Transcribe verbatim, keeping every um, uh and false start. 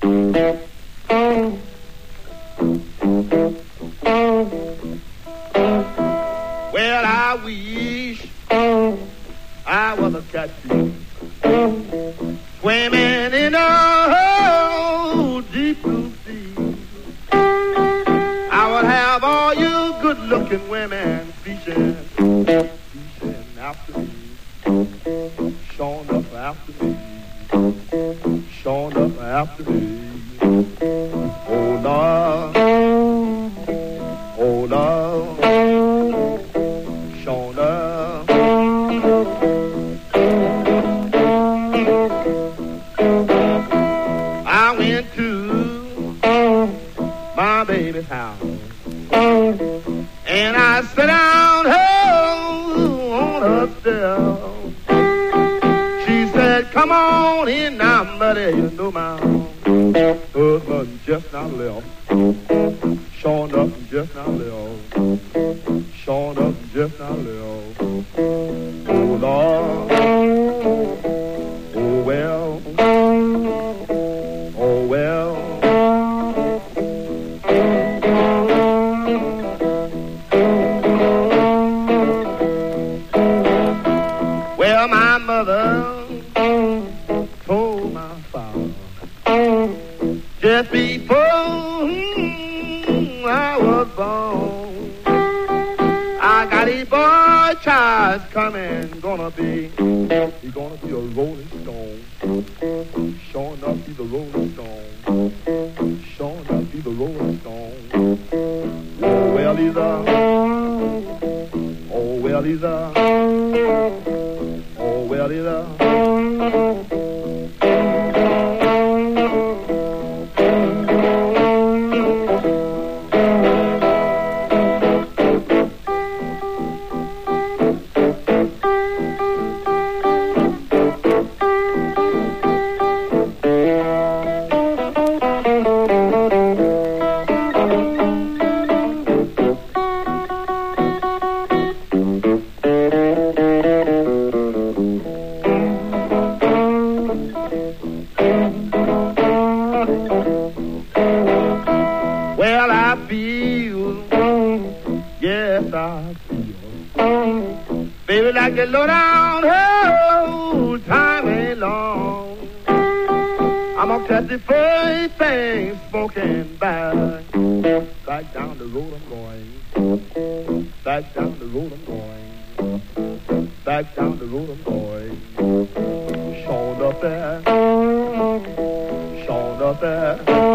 Well, I wish I was a catfish swimming in a deep blue sea. I would have all you good-looking women fishing, fishing after me, showing up after me, showing up after me. Oh Lord, oh Lord, showing up. I went to my baby's house and I sat down oh, on her step. She said, come on in now, buddy, you know my husband just now left. Showing up and just now left. Showing up and just now left. Oh Lord, oh well, oh well. Well, my mother told my father just before hmm, I was born, I got a boy child coming, gonna be, he gonna be a rolling stone. Sure enough, he's a rolling stone. Sure enough, he's a rolling stone. Oh well, he's a, oh well, he's a, oh well, he's a. Well, I feel, yes, I feel, baby, like a low down, oh, time ain't long. I'm gonna catch the first thing smoking back, back down the road I'm going, back down the road I'm going, back down the road I'm going. Showing up there, showing up there.